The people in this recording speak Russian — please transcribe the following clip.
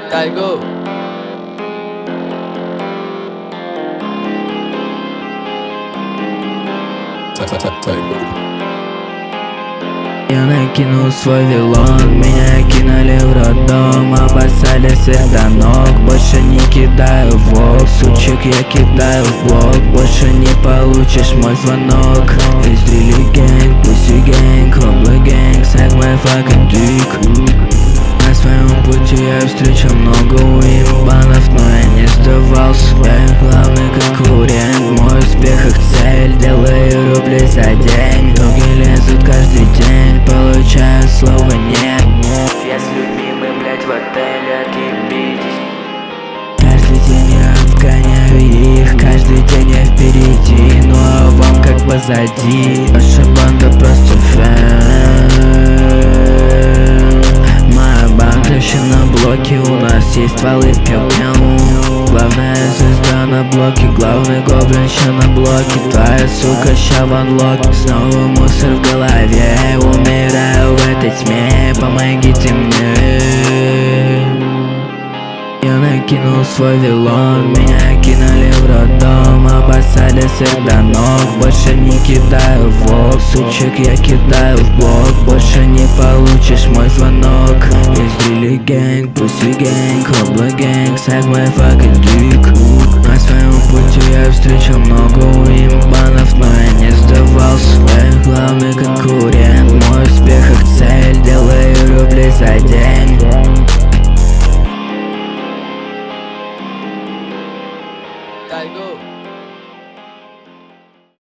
Тайгу. Я накинул свой вилон, меня кинули в роддом, обоссали всех до ног. Больше не кидаю в вок, сучек я кидаю в блок. Больше не получишь мой звонок. It's really gang, pussy gang, хобла gang, suck my fucking dick. На своем пути я встречал много уебанов, но я не сдавался. Я главный конкурент, мой успех их цель. Делаю рубли за день, другие лезут каждый день, получаю слово нет. Я с людьми, мы, блять, в отеле отъебитесь. Каждый день я обгоняю их, каждый день я впереди, ну а вам как позади. Наша банда просто фэн. Моя банка еще на блоке, у нас есть стволы, пьем-пьем. Главная звезда на блоке, главный гоблин еще на блоке. Твоя сука ща в анлоке, снова мусор в голове. Умираю в этой тьме, помогите мне. Я накинул свой вилон, меня кинули в роддом, обоссали всех до ног. Больше не кидаю в вок, сучек я кидаю в блок. Больше не получишь мой звонок. It's really gang, pussy gang, хобла gang, suck my fucking dick. На своем пути я встречал много уебанов, но я не сдавался.